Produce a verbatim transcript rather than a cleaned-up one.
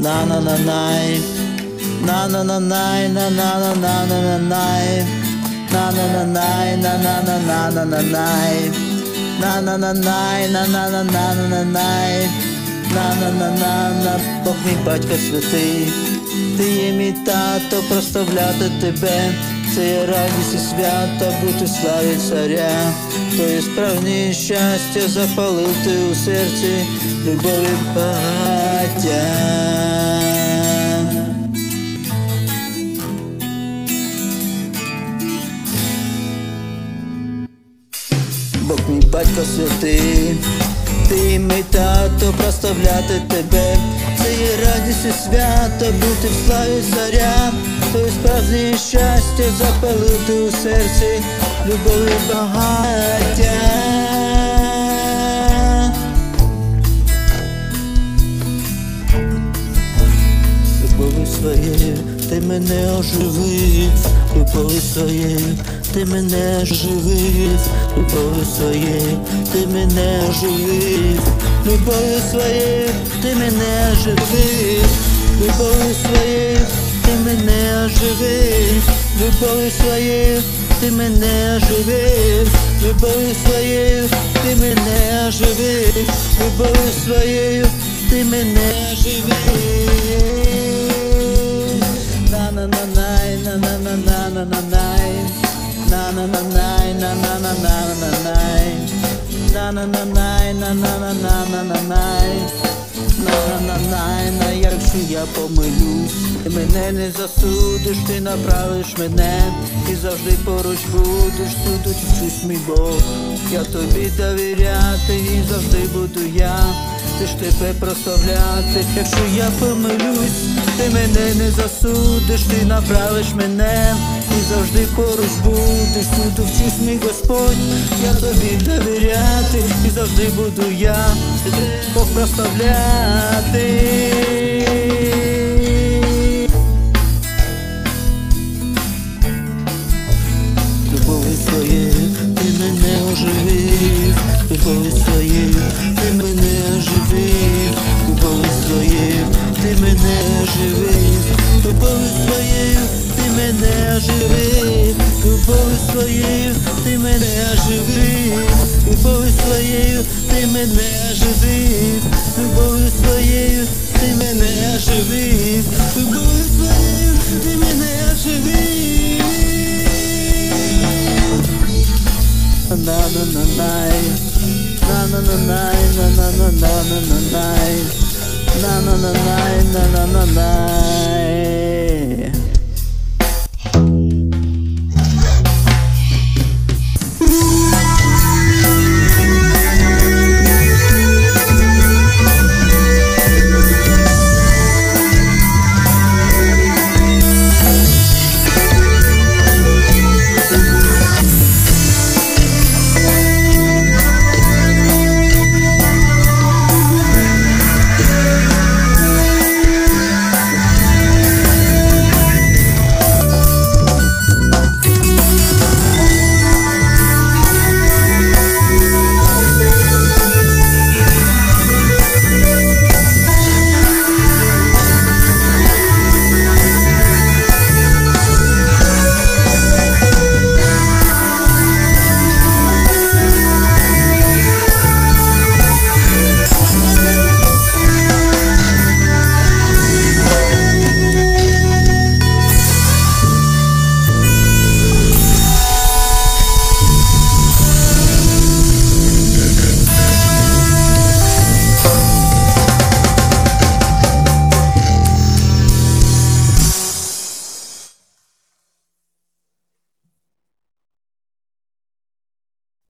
на на на най на на на най на на на на на на най на на на най на на на на на на най на на на най на на на на на на най на на на на на Бог мій батько святий, ти є мій тато, прославляти тебе, це є радість і свято, бути в славі царя. То є справжнє щастя, запалив ти у серці любові багаття. Бог мій батько святий, ти мій тато, прославляти тебе, це є радість і свято, бути в славі царя. То є справжнє щастя, запалив ти у серці любові багаття. Любові своєю ти мене оживив, любові своєю ти мене оживив, любові своєю ти мене оживив, любові своєю ти мене оживив, любові своєю ти мене оживив, любові своєю ти мене оживив, любові своєю ти мене оживив, любові своєю ти мене оживив. На на на най на на на на на на най на на на най на на на на на най на на на най на на на на на на най на на на на якщо я помилюсь, ти мене не засудиш, ти направиш мене і завжди поруч будеш, тут вчусь мій Бог, я тобі довіряти і завжди буду я, ти ж тебе прославляти. Якщо я помилюсь, ти мене не засудиш, ти направиш мене і завжди поруч будеш, тут вчусь мій Господь, я тобі довіряти і завжди буду я, Бог прославляти. Любові своєю ти мене оживив, любові своєю ти мене оживив, любові своєю ти мене оживив, любові своєю ти мене оживив, любові своєю ти мене оживив, любові своєю ти мене оживив, любові своєю ти мене оживив, любові своєю ти мене оживив. На на на най на на на най на на на на на най на на на най на на на на